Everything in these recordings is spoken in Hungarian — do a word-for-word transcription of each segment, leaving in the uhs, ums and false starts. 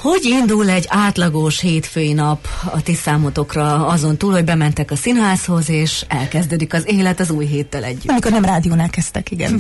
Hogy indul egy átlagos hétfői nap a ti számotokra, azon túl, hogy bementek a színházhoz, és elkezdődik az élet az új héttel együtt? Amikor nem rádiónál kezdtek, igen.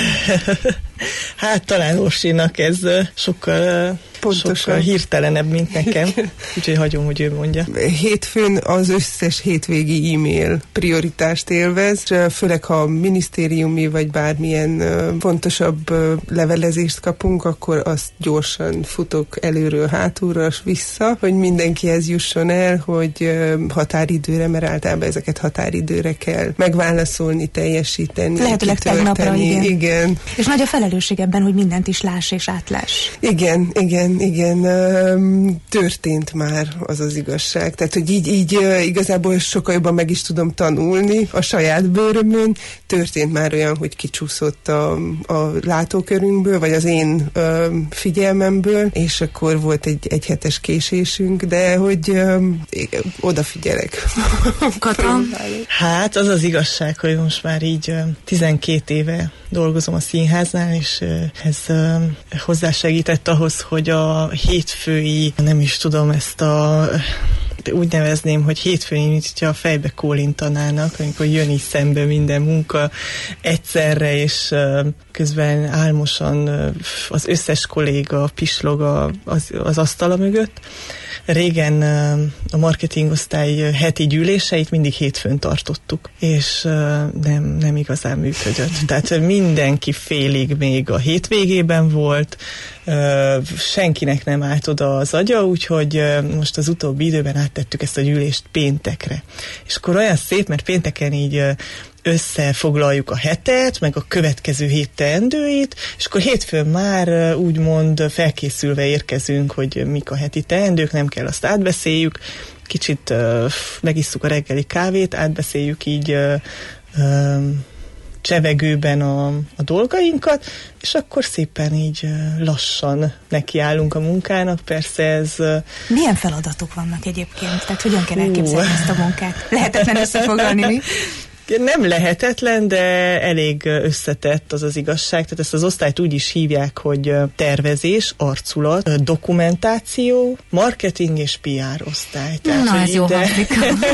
Hát talán Orsinak ez sokkal, sokkal hirtelenebb, mint nekem. Úgyhogy hagyom, hogy ő mondja. Hétfőn az összes hétvégi e-mail prioritást élvez, főleg ha minisztériumi vagy bármilyen fontosabb levelezést kapunk, akkor azt gyorsan futok előről hátulra és vissza, hogy mindenkihez jusson el, hogy határidőre, mert általában ezeket határidőre kell megválaszolni, teljesíteni, lehetőleg tegnapra, igen. igen. És nagy a felelősség ebben, hogy mindent is láss és átláss. Igen, igen, igen. Történt már az az igazság. Tehát, hogy így, így igazából sokkal jobban meg is tudom tanulni a saját bőrömön. Történt már olyan, hogy kicsúszott a, a látókörünkből, vagy az én ö, figyelmemből, és akkor volt egy, egy hetes késésünk, de hogy ö, odafigyelek. Kata? Hát az az igazság, hogy most már így tizenkét éve dolgozom a színháznál, és ez hozzásegített ahhoz, hogy a hétfői, nem is tudom, ezt a úgy nevezném, hogy hétfőn, mint hogyha a fejbe kólintanának, amikor jön is szembe minden munka egyszerre, és közben álmosan az összes kolléga pislog az, az asztala mögött. Régen a marketingosztály heti gyűléseit mindig hétfőn tartottuk, és nem, nem igazán működött. Tehát mindenki félig még a hétvégében volt, senkinek nem állt oda az agya, úgyhogy most az utóbbi időben áttettük ezt a gyűlést péntekre. És akkor olyan szép, mert pénteken így összefoglaljuk a hetet, meg a következő hét teendőit, és akkor hétfőn már úgymond felkészülve érkezünk, hogy mik a heti teendők, nem kell azt átbeszéljük, kicsit uh, megisszuk a reggeli kávét, átbeszéljük így uh, uh, csevegőben a, a dolgainkat, és akkor szépen így uh, lassan nekiállunk a munkának, persze ez... Uh, Milyen feladatok vannak egyébként? Tehát hogyan kell elképzelni ezt a munkát? Lehetetlen összefoglalni, mi? Nem lehetetlen, de elég összetett, az az igazság. Tehát ezt az osztályt úgy is hívják, hogy tervezés, arculat, dokumentáció, marketing és pé er osztály. Tehát, na, ez jó hangzik.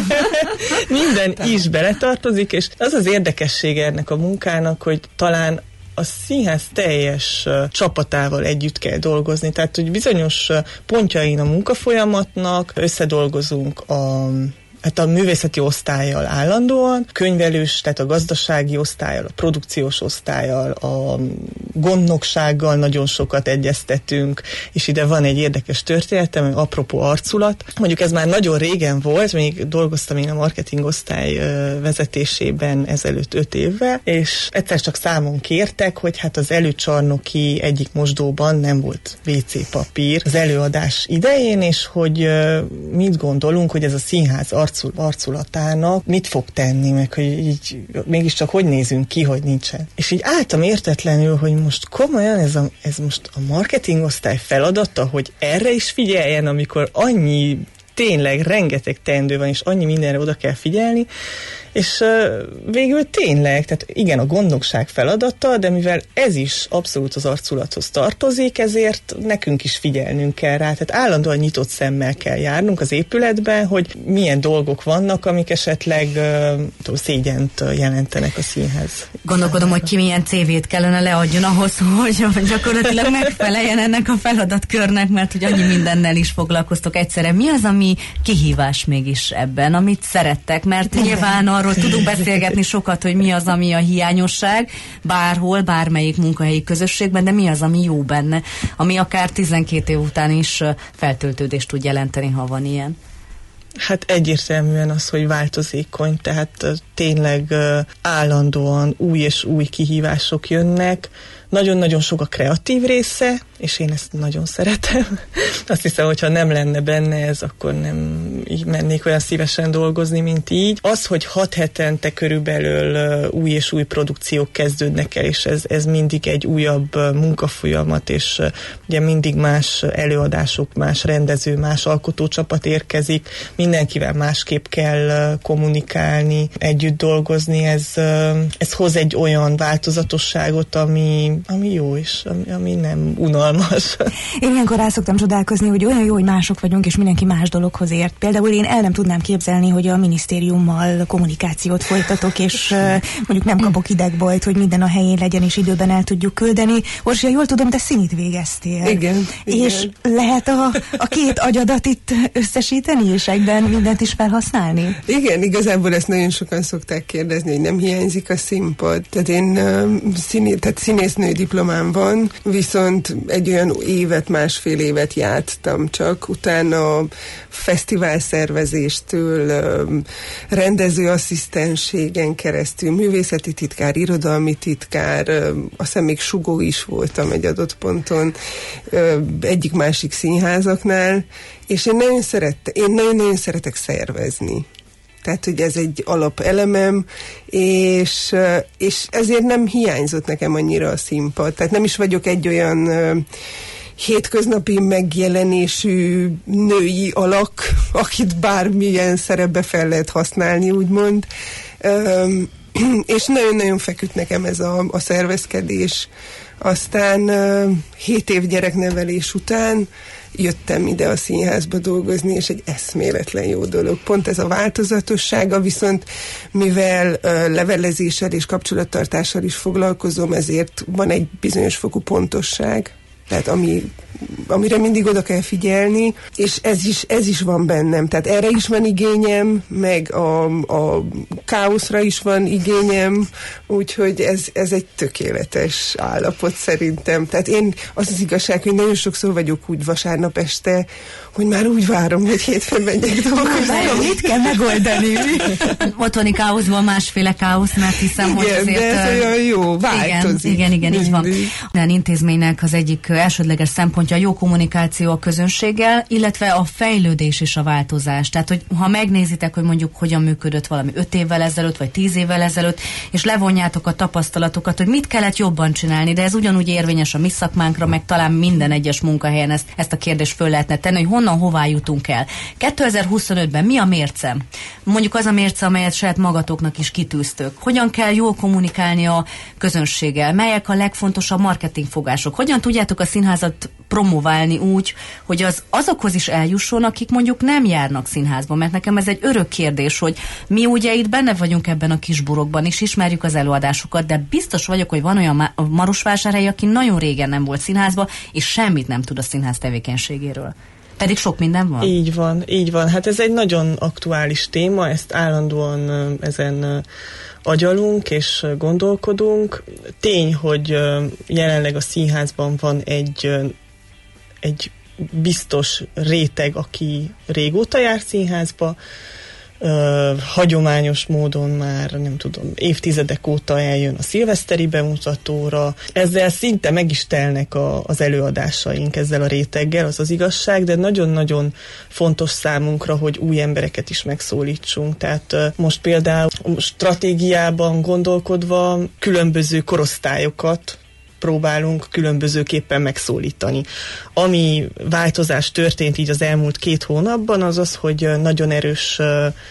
Minden is beletartozik, és az az érdekessége ennek a munkának, hogy talán a színház teljes uh, csapatával együtt kell dolgozni. Tehát, hogy bizonyos uh, pontjain a munkafolyamatnak összedolgozunk a hát a művészeti osztállyal állandóan, könyvelős, tehát a gazdasági osztállyal, a produkciós osztállyal, a gondnoksággal nagyon sokat egyeztetünk, és ide van egy érdekes történetem, apropó arculat. Mondjuk ez már nagyon régen volt, még dolgoztam én a marketing osztály vezetésében ezelőtt öt évvel, és egyszer csak számon kértek, hogy hát az előcsarnoki egyik mosdóban nem volt vé cé papír az előadás idején, és hogy mit gondolunk, hogy ez a színház arcul, arculatának mit fog tenni, meg hogy így mégiscsak hogy nézünk ki, hogy nincsen. És így álltam értetlenül, hogy most komolyan ez, a, ez most a marketingosztály feladata, hogy erre is figyeljen, amikor annyi tényleg rengeteg teendő van, és annyi mindenre oda kell figyelni, és uh, végül tényleg, tehát igen, a gondnokság feladata, de mivel ez is abszolút az arculathoz tartozik, ezért nekünk is figyelnünk kell rá, tehát állandóan nyitott szemmel kell járnunk az épületben, hogy milyen dolgok vannak, amik esetleg uh, szégyent jelentenek a színház. Gondolkodom, hogy ki milyen cé vét kellene leadjon ahhoz, hogy gyakorlatilag megfeleljen ennek a feladatkörnek, mert hogy annyi mindennel is foglalkoztok egyszerre. Mi az, ami kihívás mégis ebben, amit szerettek? Mert nyilván arról tudunk beszélgetni sokat, hogy mi az, ami a hiányosság, bárhol, bármelyik munkahelyi közösségben, de mi az, ami jó benne, ami akár tizenkét év után is feltöltődést tud jelenteni, ha van ilyen. Hát egyértelműen az, hogy változékony, tehát tényleg állandóan új és új kihívások jönnek, nagyon-nagyon sok a kreatív része, és én ezt nagyon szeretem. Azt hiszem, hogyha nem lenne benne ez, akkor nem így mennék olyan szívesen dolgozni, mint így. Az, hogy hat hetente körülbelül új és új produkciók kezdődnek el, és ez, ez mindig egy újabb munkafolyamat, és ugye mindig más előadások, más rendező, más alkotócsapat érkezik, mindenkivel másképp kell kommunikálni, együtt dolgozni, ez, ez hoz egy olyan változatosságot, ami ami jó is, ami, ami nem unalmas. Én ilyenkor rá szoktam csodálkozni, hogy olyan jó, hogy mások vagyunk, és mindenki más dologhoz ért. Például én el nem tudnám képzelni, hogy a minisztériummal kommunikációt folytatok, és uh, mondjuk nem kapok idegbolyt, hogy minden a helyén legyen, és időben el tudjuk küldeni. Orsolya, jól tudom, te színit végeztél. Igen. És igen. lehet a, a két agyadat itt összesíteni, és egyben mindent is felhasználni? Igen, igazából ezt nagyon sokan szokták kérdezni, hogy nem hiányzik a színpad. Tehát én uh, színé, tehát színésznő diplomám van, viszont egy olyan évet, másfél évet jártam csak. Utána fesztivál szervezéstől, um, rendezőasszisztenségen keresztül, művészeti titkár, irodalmi titkár, um, aztán még sugó is voltam egy adott ponton, um, egyik-másik színházaknál, és én nagyon szerettem, én nagyon-nagyon szeretek szervezni. Tehát, hogy ez egy alapelemem, és, és ezért nem hiányzott nekem annyira a színpad. Tehát nem is vagyok egy olyan uh, hétköznapi megjelenésű női alak, akit bármilyen szerepbe fel lehet használni, úgymond. Um, és nagyon-nagyon feküdt nekem ez a, a szervezkedés. Aztán uh, hét év gyereknevelés után jöttem ide a színházba dolgozni, és egy eszméletlen jó dolog. Pont ez a változatossága, viszont mivel uh, levelezéssel és kapcsolattartással is foglalkozom, ezért van egy bizonyos fokú pontosság. Tehát ami, amire mindig oda kell figyelni, és ez is, ez is van bennem. Tehát erre is van igényem, meg a, a káoszra is van igényem, úgyhogy ez, ez egy tökéletes állapot szerintem. Tehát én, az az igazság, hogy nagyon sokszor vagyok úgy vasárnap este, hogy már úgy várom, hogy hétfőn menjek dolgozni. Mit kell megoldani? Otthoni káoszban másféle káosz, mert hiszem, hogy igen, azért... de ez olyan jó, változik. Igen, igen, igen, így van. Mindig. Olyan intézménynek az egyik elsődleges szempontja a jó kommunikáció a közönséggel, illetve a fejlődés és a változás. Tehát, hogy ha megnézitek, hogy mondjuk hogyan működött valami öt évvel ezelőtt, vagy tíz évvel ezelőtt, és levonjátok a tapasztalatokat, hogy mit kellett jobban csinálni, de ez ugyanúgy érvényes a mi szakmánkra, meg talán minden egyes munkahelyen ezt, ezt a kérdést föl lehetne tenni, hogy honnan, hová jutunk el. kétezer-huszonötben mi a mérce? Mondjuk az a mérce, amelyet saját magatoknak is kitűztök. Hogyan kell jól kommunikálni a közönséggel? Melyek a legfontosabb marketingfogások? Hogyan tudjátok a színházat promoválni úgy, hogy az azokhoz is eljusson, akik mondjuk nem járnak színházba, mert nekem ez egy örök kérdés, hogy mi ugye itt benne vagyunk ebben a kisburokban, és ismerjük az előadásokat, de biztos vagyok, hogy van olyan Marosvásárhely, aki nagyon régen nem volt színházba, és semmit nem tud a színház tevékenységéről. Pedig sok minden van. Így van, így van. Hát ez egy nagyon aktuális téma, ezt állandóan ezen agyalunk és gondolkodunk. Tény, hogy jelenleg a színházban van egy, egy biztos réteg, aki régóta jár színházba, Uh, hagyományos módon már, nem tudom, évtizedek óta eljön a szilveszteri bemutatóra. Ezzel szinte meg is telnek a, az előadásaink ezzel a réteggel, az az igazság, de nagyon-nagyon fontos számunkra, hogy új embereket is megszólítsunk. Tehát uh, most például stratégiában gondolkodva különböző korosztályokat próbálunk különbözőképpen megszólítani. Ami változás történt így az elmúlt két hónapban, az az, hogy nagyon erős,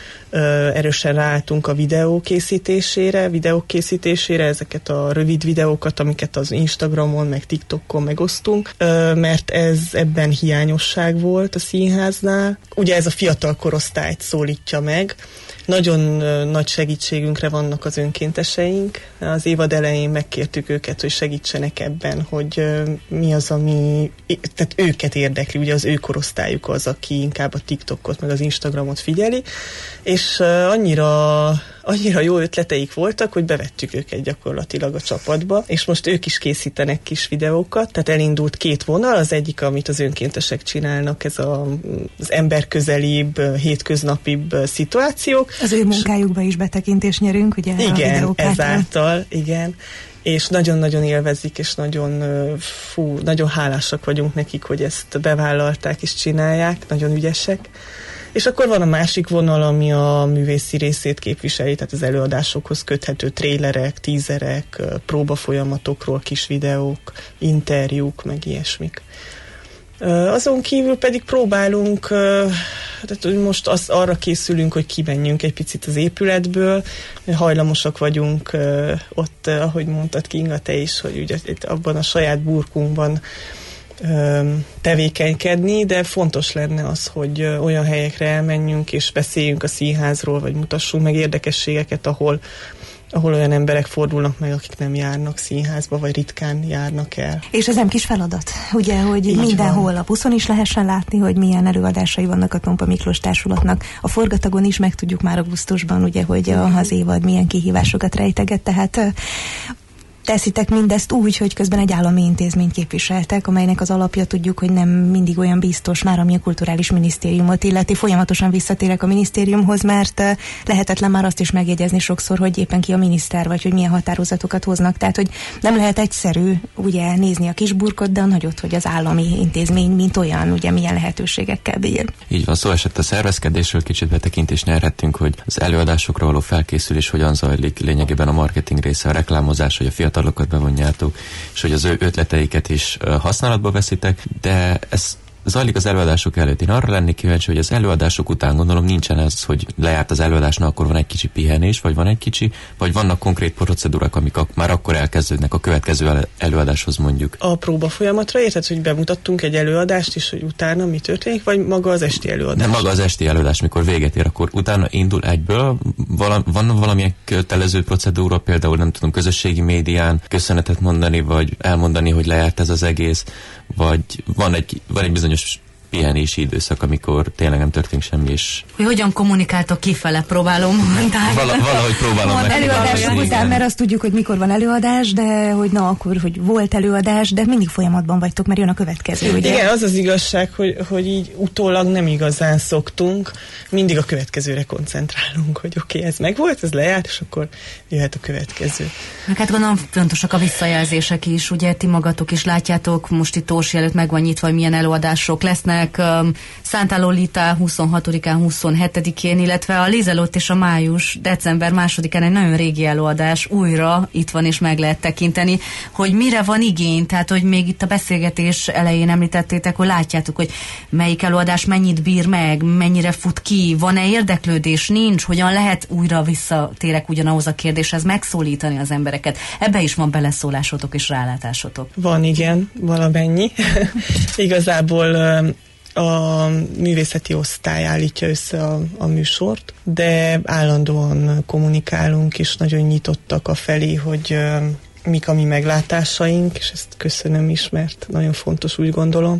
erősen ráálltunk a videó készítésére, videók készítésére, ezeket a rövid videókat, amiket az Instagramon, meg TikTokon megosztunk, mert ez ebben hiányosság volt a színháznál. Ugye ez a fiatal korosztályt szólítja meg. Nagyon nagy segítségünkre vannak az önkénteseink. Az évad elején megkértük őket, hogy segítsenek ebben, hogy mi az, ami tehát őket érdekli, ugye az ő korosztályuk az, aki inkább a TikTokot, meg az Instagramot figyeli, és annyira, annyira jó ötleteik voltak, hogy bevettük őket gyakorlatilag a csapatba, és most ők is készítenek kis videókat, tehát elindult két vonal, az egyik, amit az önkéntesek csinálnak, ez a, az emberközelibb, hétköznapibb szituációk. Az ő munkájukba is betekintést nyerünk, ugye? Igen, ezáltal, igen. És nagyon-nagyon élvezik, és nagyon, fú, nagyon hálásak vagyunk nekik, hogy ezt bevállalták és csinálják, nagyon ügyesek. És akkor van a másik vonal, ami a művészi részét képviseli, tehát az előadásokhoz köthető trélerek, tízerek, próbafolyamatokról kis videók, interjúk, meg ilyesmik. Azon kívül pedig próbálunk Tehát, hogy most az, arra készülünk, hogy kimenjünk egy picit az épületből, hajlamosak vagyunk uh, ott, uh, ahogy mondtad Kinga, te is, hogy ugye itt abban a saját burkunkban uh, tevékenykedni, de fontos lenne az, hogy uh, olyan helyekre elmenjünk, és beszéljünk a színházról, vagy mutassunk meg érdekességeket, ahol ahol olyan emberek fordulnak meg, akik nem járnak színházba, vagy ritkán járnak el. És ez nem kis feladat, ugye, hogy így mindenhol van. A buszon is lehessen látni, hogy milyen előadásai vannak a Tompa Miklós Társulatnak. A Forgatagon is megtudjuk már augusztusban, ugye, hogy az évad milyen kihívásokat rejteget, tehát teszitek mindezt úgy, hogy közben egy állami intézményt képviseltek, amelynek az alapja tudjuk, hogy nem mindig olyan biztos már, ami a kulturális minisztériumot illeti. Folyamatosan visszatérek a minisztériumhoz, mert lehetetlen már azt is megjegyezni sokszor, hogy éppen ki a miniszter, vagy hogy milyen határozatokat hoznak. Tehát, hogy nem lehet egyszerű ugye nézni a kisburkot, de a nagyot, hogy az állami intézmény, mint olyan, ugye milyen lehetőségekkel bír. Így van, szó esett a szervezkedésről, kicsit betekintést nyerhettünk, hogy az előadásokra való felkészülés hogyan zajlik, lényegében a marketing része, a reklámozás, hogy a fiatal fiatalokat bevonjátok, és hogy az ő ötleteiket is használatba veszitek, de ez zajlik az előadások előtt. Én arra lennék kíváncsi, hogy az előadások után gondolom nincsen ez, hogy lejárt az előadásnak, akkor van egy kicsi pihenés, vagy van egy kicsi, vagy vannak konkrét procedúrák, amik ak- már akkor elkezdődnek a következő előadáshoz mondjuk. A próba folyamatra érted, hogy bemutattunk egy előadást is, hogy utána mi történik, vagy maga az esti előadás? Nem, maga az esti előadás, mikor véget ér, akkor utána indul egyből. Vala, van valamilyen kötelező procedúra, például nem tudom, közösségi médián köszönetet mondani, vagy elmondani, hogy lejárt ez az egész, vagy van egy, van egy bizonyos pihenési időszak, amikor tényleg nem történik semmi, és... Hogy hogyan kommunikáltok kifele, próbálom mondani. Vala, valahogy próbálom meg. Előadás után, mert azt tudjuk, hogy mikor van előadás, de hogy na akkor, hogy volt előadás, de mindig folyamatban vagytok, mert jön a következő, ugye? Igen, az az igazság, hogy, hogy így utólag nem igazán szoktunk, mindig a következőre koncentrálunk, hogy oké, okay, ez megvolt, ez lejárt, és akkor jöhet a következő. Meg hát gondolom fontosak a visszajelzések is, ugye ti magatok is látjátok, most itt Orsi előtt meg van nyitva, hogy milyen előadások lesznek, Um, Santa Lolita huszonhatodikán, huszonhetedikén, illetve a Lizelott és a Május december másodikán egy nagyon régi előadás újra itt van és meg lehet tekinteni, hogy mire van igény, tehát hogy még itt a beszélgetés elején említettétek, hogy látjátok, hogy melyik előadás mennyit bír meg, mennyire fut ki, van-e érdeklődés, nincs, hogyan lehet újra visszatérek ugyanahoz a kérdéshez megszólítani az embereket. Ebbe is van beleszólásotok és rálátásotok. Van, igen, valamennyi. Igazából a művészeti osztály állítja össze a, a műsort, de állandóan kommunikálunk, és nagyon nyitottak a felé, hogy uh, mik a mi meglátásaink, és ezt köszönöm is, mert nagyon fontos, úgy gondolom.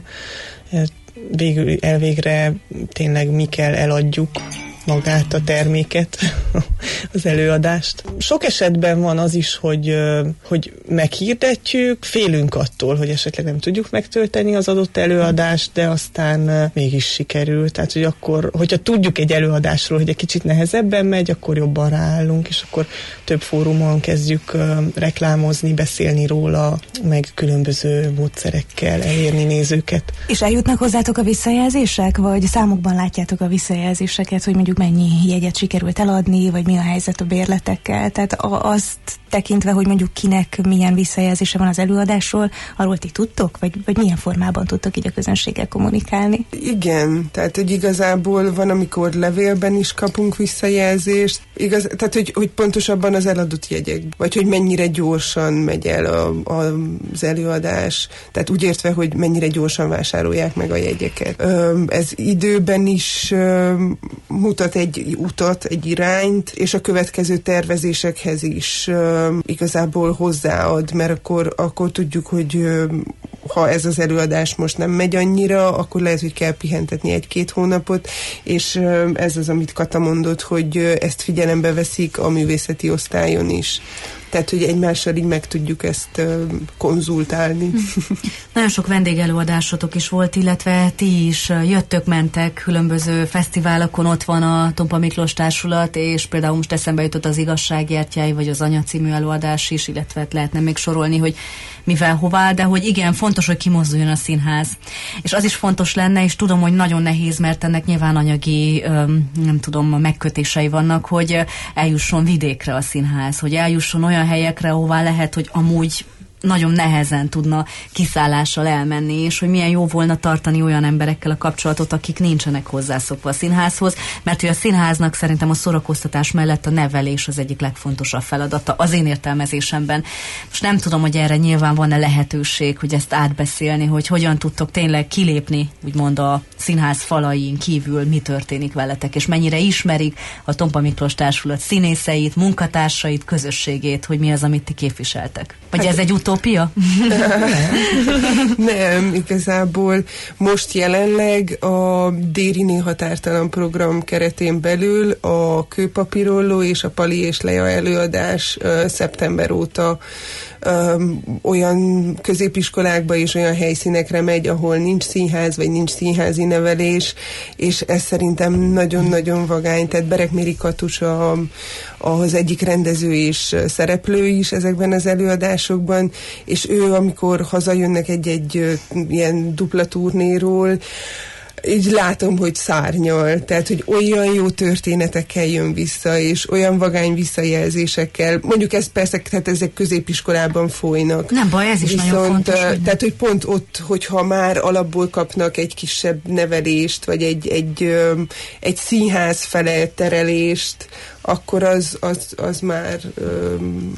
Végül elvégre tényleg mi kell eladjuk magát a terméket, az előadást. Sok esetben van az is, hogy, hogy meghirdetjük, félünk attól, hogy esetleg nem tudjuk megtölteni az adott előadást, de aztán mégis sikerül. Tehát, hogy akkor, hogyha tudjuk egy előadásról, hogy egy kicsit nehezebben megy, akkor jobban ráállunk, és akkor több fórumon kezdjük reklámozni, beszélni róla, meg különböző módszerekkel elérni nézőket. És eljutnak hozzátok a visszajelzések, vagy számokban látjátok a visszajelzéseket, hogy mondjuk mennyi jegyet sikerült eladni, vagy mi a helyzet a bérletekkel? Tehát azt tekintve, hogy mondjuk kinek milyen visszajelzése van az előadásról, arról ti tudtok? Vagy, vagy milyen formában tudtok így a közönséggel kommunikálni? Igen, tehát hogy igazából van, amikor levélben is kapunk visszajelzést, igaz, tehát hogy, hogy pontosabban az eladott jegyek, vagy hogy mennyire gyorsan megy el a, a, az előadás, tehát úgy értve, hogy mennyire gyorsan vásárolják meg a jegyeket. Ez időben is mutat egy utat, egy irányt, és a következő tervezésekhez is igazából hozzáad, mert akkor, akkor tudjuk, hogy ha ez az előadás most nem megy annyira, akkor lehet, hogy kell pihentetni egy-két hónapot, és ez az, amit Kata mondott, hogy ezt figyelembe veszik a művészeti osztályon is. Tehát, hogy egymással így meg tudjuk ezt uh, konzultálni. Nagyon sok vendégelőadásotok is volt, illetve ti is jöttök, mentek különböző fesztiválokon, ott van a Tompa Miklós Társulat, és például most eszembe jutott az Igazsággyertyái, vagy az Anya című előadás is, illetve lehetne még sorolni, hogy mivel hová, de hogy igen, fontos, hogy kimozduljon a színház. És az is fontos lenne, és tudom, hogy nagyon nehéz, mert ennek nyilván anyagi, nem tudom, megkötései vannak, hogy eljusson vidékre a színház, hogy eljusson olyan helyekre, ahová lehet, hogy amúgy nagyon nehezen tudna kiszállással elmenni, és hogy milyen jó volna tartani olyan emberekkel a kapcsolatot, akik nincsenek hozzászokva a színházhoz, mert hogy a színháznak szerintem a szórakoztatás mellett a nevelés az egyik legfontosabb feladata az én értelmezésemben. Most nem tudom, hogy erre nyilván van-e lehetőség, hogy ezt átbeszélni, hogy hogyan tudtok tényleg kilépni, úgymond a színház falain kívül, mi történik veletek, és mennyire ismerik a Tompa Miklós Társulat színészeit, munkatársait, közösségét, hogy mi az, amit ti képviseltek. Vagy hát, ez egy utópia? Nem, igazából most jelenleg a Dériné határtalan program keretén belül a Kőpapírolló és a Pali és Lea előadás uh, szeptember óta um, olyan középiskolákba és olyan helyszínekre megy, ahol nincs színház, vagy nincs színházi nevelés, és ez szerintem nagyon-nagyon vagány. Tehát Berekméri Katus a, az egyik rendező és szereplő is ezekben az előadásokban, és ő, amikor hazajönnek egy-egy ilyen dupla turnéról, így látom, hogy szárnyal, tehát, hogy olyan jó történetekkel jön vissza, és olyan vagány visszajelzésekkel, mondjuk ez persze, tehát ezek középiskolában folynak. Nem baj, ez is viszont, nagyon fontos. Hogy tehát, hogy pont ott, hogyha már alapból kapnak egy kisebb nevelést, vagy egy, egy, egy színház fele terelést, akkor az, az, az már um,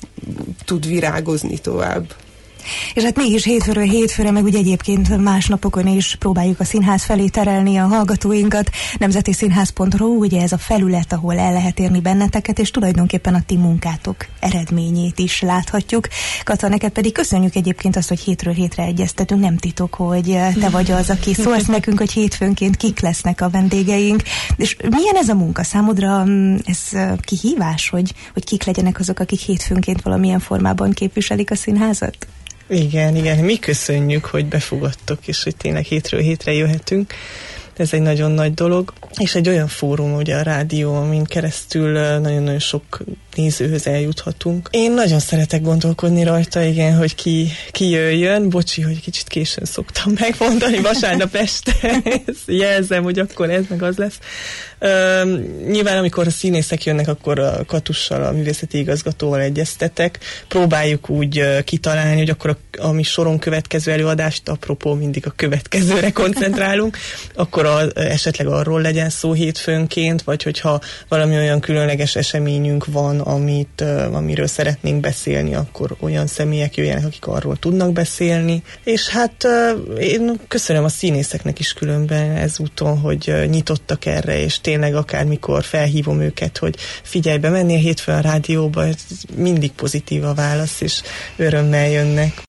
tud virágozni tovább. És hát mégis hétfőről hétfőre, meg ugye egyébként más napokon is próbáljuk a színház felé terelni a hallgatóinkat. nemzeti színház pont ru, ugye ez a felület, ahol el lehet érni benneteket, és tulajdonképpen a ti munkátok eredményét is láthatjuk. Kata, neked pedig köszönjük egyébként azt, hogy hétről hétre egyeztetünk, nem titok, hogy te vagy az, aki szólsz nekünk, hogy hétfőnként kik lesznek a vendégeink. És milyen ez a munka? Számodra ez kihívás, hogy, hogy kik legyenek azok, akik hétfőnként valamilyen formában képviselik a színházat? Igen, igen, mi köszönjük, hogy befogadtok, és hogy tényleg hétről hétre jöhetünk. Ez egy nagyon nagy dolog, és egy olyan fórum, ugye a rádió, amin keresztül nagyon-nagyon sok nézőhöz eljuthatunk. Én nagyon szeretek gondolkodni rajta, igen, hogy ki, ki jöjjön. Bocsi, hogy kicsit későn szoktam megmondani vasárnap este. Jelzem, hogy akkor ez meg az lesz. Uh, nyilván, amikor a színészek jönnek, akkor a Katussal, a művészeti igazgatóval egyeztetek. Próbáljuk úgy uh, kitalálni, hogy akkor a, a mi soron következő előadást, apropó mindig a következőre koncentrálunk, akkor a, esetleg arról legyen szó hétfőnként, vagy hogyha valami olyan különleges eseményünk van, amit, uh, amiről szeretnénk beszélni, akkor olyan személyek jöjjenek, akik arról tudnak beszélni. És hát uh, én köszönöm a színészeknek is különben ezúton, hogy uh, nyitottak erre, és tényleg akármikor felhívom őket, hogy figyelj, bemenni a hétfőn a rádióba, mindig pozitív a válasz, és örömmel jönnek.